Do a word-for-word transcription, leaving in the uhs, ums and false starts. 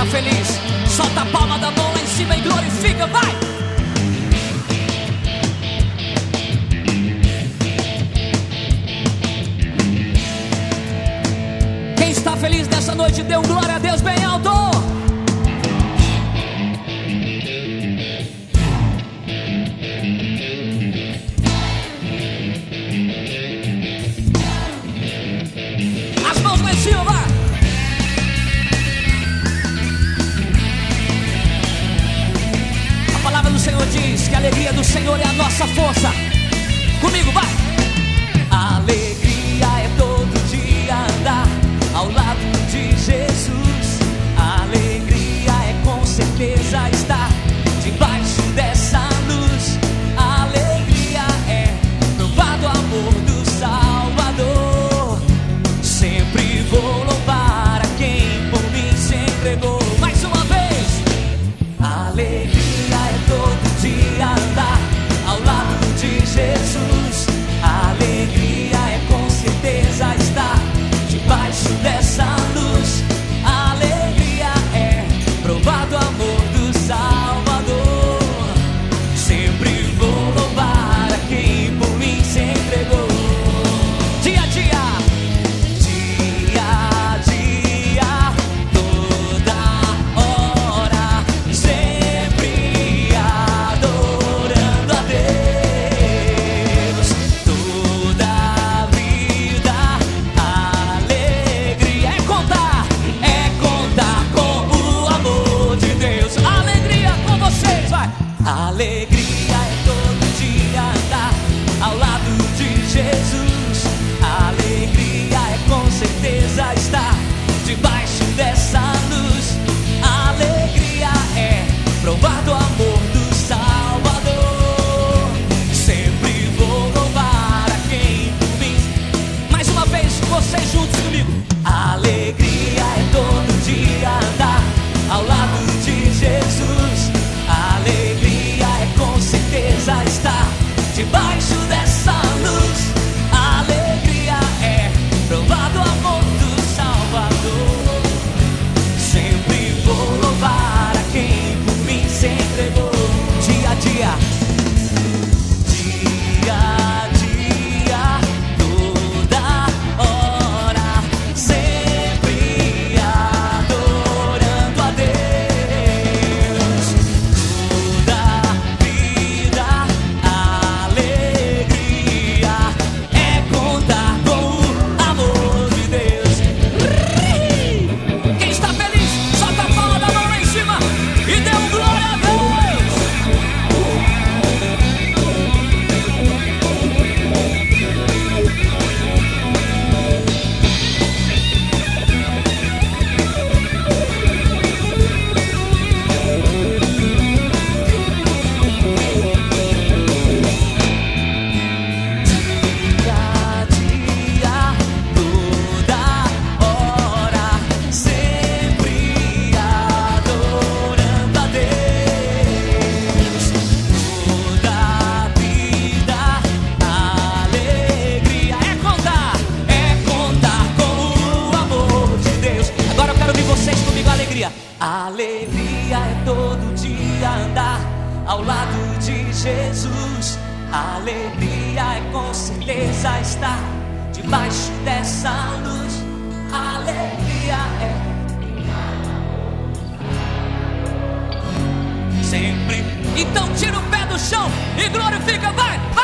feliz, solta a palma da mão lá em cima e glorifica, vai! Quem está feliz nessa noite, dê um glória a Deus bem alto! As mãos lá em cima, vai! A palavra do Senhor diz que a alegria do Senhor é a nossa força. Comigo, vai! A alegria é todo dia andar ao lado de Jesus. A alegria é com certeza estar debaixo dessa luz. A alegria é provar do amor do Salvador. Sempre vou louvar a quem por mim se entregou. Mais uma vez! A alegria é todo dia andar ao lado de Jesus. A alegria é com certeza estar debaixo dessa luz. A alegria é provar do amor do Salvador. Sempre vou louvar a quem por mim se entregou. Dia a dia, dia a dia, toda hora, sempre adorando a Deus. Toda a vida, alegria é contar, é contar com o amor de Deus. Alegria com vocês, vai! Alegria é todo dia andar ao lado de Jesus. Alegria é com certeza estar debaixo dessa luz. Alegria é provar do amor do Salvador. Sempre vou louvar a quem por mim. Mais uma vez, vocês juntos comigo. Alegria é todo dia andar ao lado de Jesus. Alegria é com certeza estar debaixo dessa luz. Alegria é provar do amor do Salvador. Sempre vou louvar a quem por mim se entregou. Dia a dia, dia a dia, toda hora, sempre adorando a Deus. Toda vida, alegria é contar com o amor de Deus. Quem está feliz, solta a palma da mão lá em cima e dê um glória a Deus. Dia a dia, toda hora, sempre adorando a Deus. Toda vida, alegria é contar, é contar com o amor de Deus. Agora eu quero ouvir vocês comigo, alegria. Alegria é todo dia andar ao lado de Jesus. Alegria é com certeza estar debaixo dessa luz. Alegria é sempre. Então tira o pé do chão e glorifica, vai!